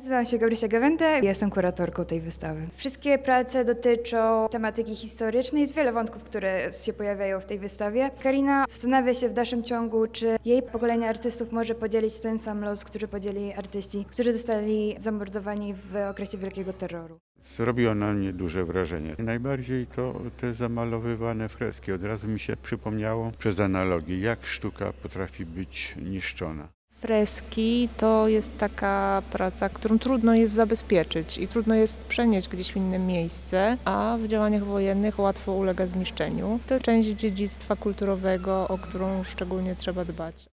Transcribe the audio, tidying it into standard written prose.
Nazywam się Gabrysia Gawęda i jestem kuratorką tej wystawy. Wszystkie prace dotyczą tematyki historycznej. Jest wiele wątków, które się pojawiają w tej wystawie. Karina zastanawia się w dalszym ciągu, czy jej pokolenie artystów może podzielić ten sam los, który podzieli artyści, którzy zostali zamordowani w okresie Wielkiego Terroru. Zrobiło na mnie duże wrażenie. Najbardziej to te zamalowywane freski. Od razu mi się przypomniało przez analogię, jak sztuka potrafi być niszczona. Freski to jest taka praca, którą trudno jest zabezpieczyć i trudno jest przenieść gdzieś w inne miejsce, a w działaniach wojennych łatwo ulega zniszczeniu. To część dziedzictwa kulturowego, o którą szczególnie trzeba dbać.